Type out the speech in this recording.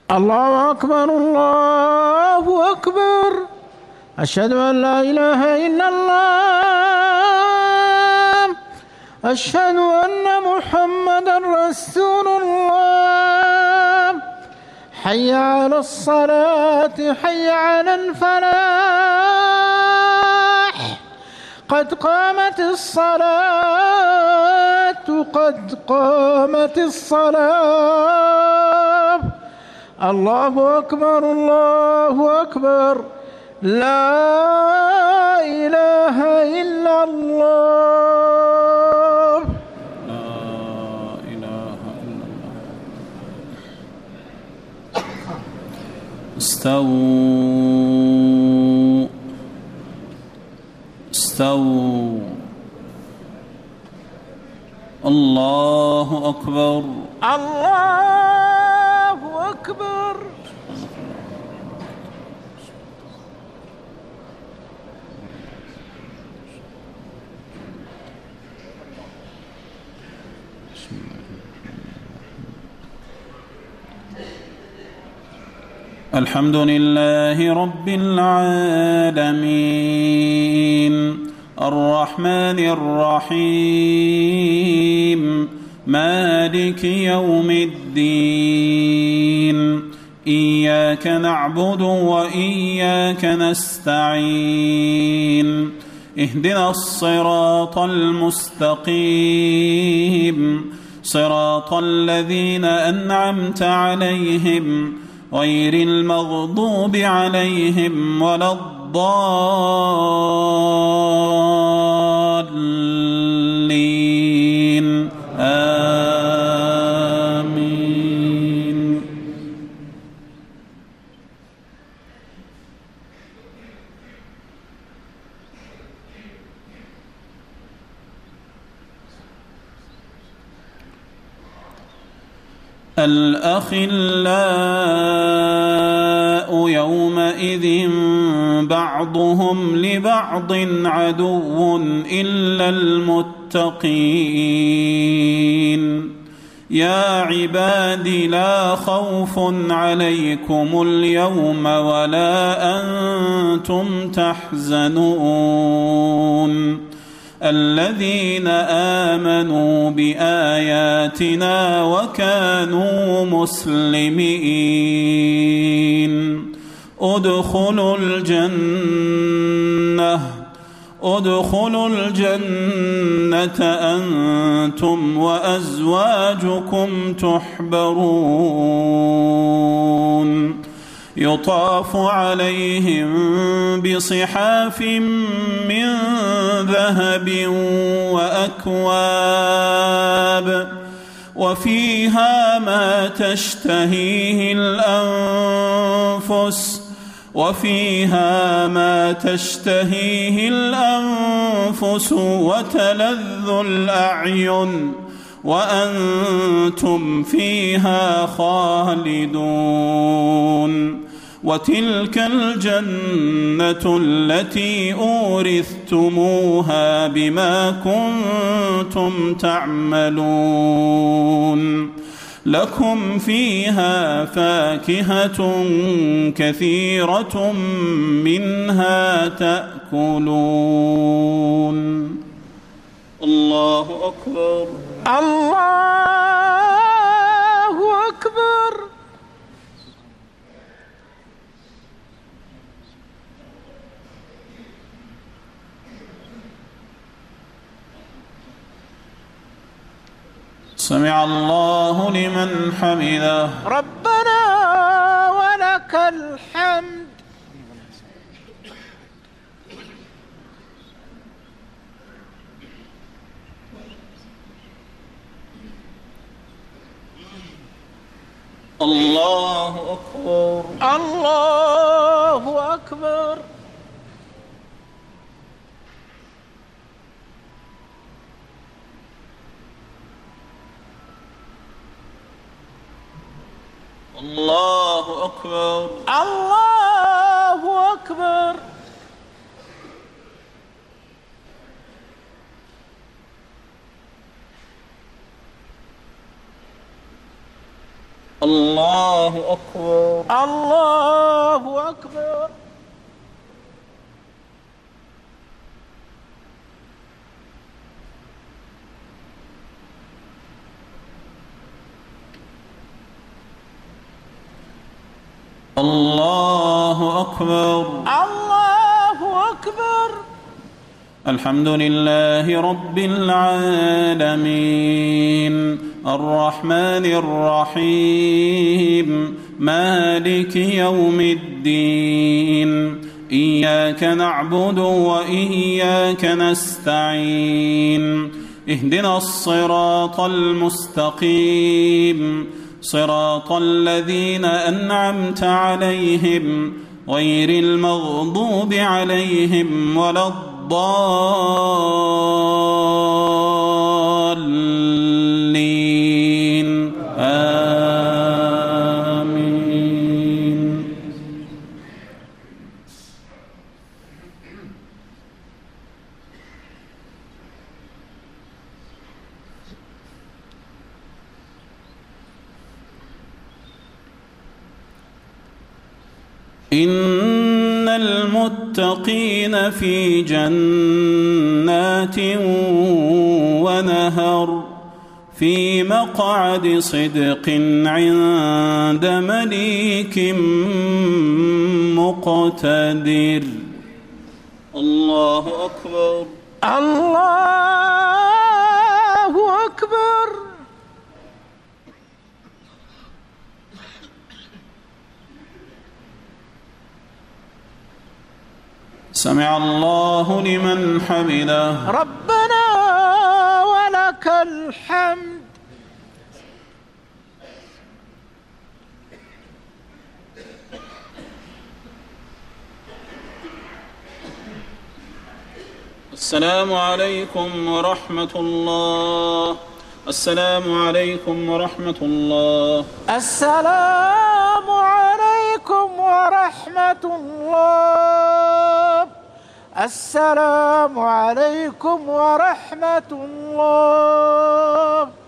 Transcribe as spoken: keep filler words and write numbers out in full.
الله أكبر الله أكبر. أشهد أن لا إله إلا الله. أشهد أن محمدًا رسول الله. حي على الصلاة حي على الفلاح. قد قامت الصلاة قد قامت الصلاة. الله أكبر الله أكبر. لا إله إلا الله. لا إله إلا الله. استووا استووا. الله أكبر الله أكبر. الحمد لله رب العالمين الرحمن الرحيم مالك يوم الدين. إياك نعبد وإياك نستعين. اهدنا الصراط المستقيم صراط الذين أنعمت عليهم غير المغضوب عليهم ولا الضالين. آمين. الأخلاء يومئذ بعضهم لبعض عدو إلا المتقين. يا عباد لا خوف عليكم اليوم ولا أنتم تحزنون. الذين آمنوا بآياتنا وكانوا مسلمين. ادخلوا الجنة ادخلوا الجنة أنتم وأزواجكم تحبرون. يطاف عليهم بصحاف من ذهب وأكواب وفيها ما تشتهيه الأنفس وفيها ما تشتهيه الأنفس وتلذ الأعين وأنتم فيها خالدون. وتلك الجنة التي أورثتموها بما كنتم تعملون. لكم فيها فاكهة كثيرة منها تأكلون. الله أكبر الله أكبر. سمع الله لمن حمده. ربنا ولك الحمد. الله أكبر الله أكبر. الله أكبر الله أكبر. الله أكبر. الله أكبر. الله أكبر. الله أكبر. الحمد لله رب العالمين الرحمن الرحيم مالك يوم الدين إياك نعبد وإياك نستعين اهدنا الصراط المستقيم صراط الذين أنعمت عليهم غير المغضوب عليهم ولا الضالين آمين. إن المتقين في جنات ونهر في مقعد صدق عند مليك مقتدر. الله أكبر. الله أكبر. سمع الله لمن حمده. ربنا ولك الحمد. السلام عليكم ورحمة الله. السلام عليكم ورحمة الله. السلام عليكم ورحمة الله. السلام عليكم ورحمة الله.